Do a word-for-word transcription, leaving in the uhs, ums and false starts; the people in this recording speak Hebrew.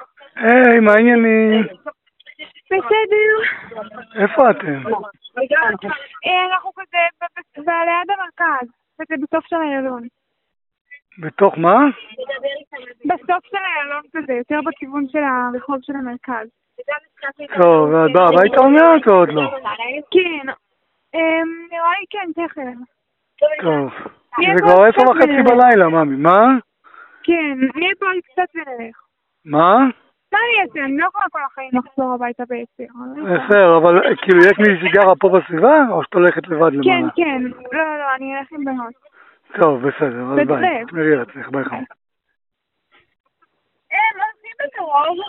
היי, מה העניינים? בסדר. איפה אתם? אנחנו כזה ליד המרכז, כזה בסוף של איילון. בתוך מה? בסוף של איילון כזה, יותר בכיוון של הרחוב של המרכז. טוב, ואת באה הביתה אומרת או עוד לא? כן, נראה לי כן, תכף. טוב, זה כבר עשר וחצי בלילה, ממי, מה? כן, נהיה פה קצת ונלך. מה? מה אני אעשה? אני לא יכולה כל החיים לחזור הביתה בעשר. בסדר, אבל כאילו יש מישהי שגרה פה בסביבה, או שאת הולכת לבד למעלה? כן, כן, לא, לא, לא, אני אלך עם בנות. טוב, בסדר, אז ביי, תשמרי על עצמך, ביי חמוד. אה, מה עושים בקרוב?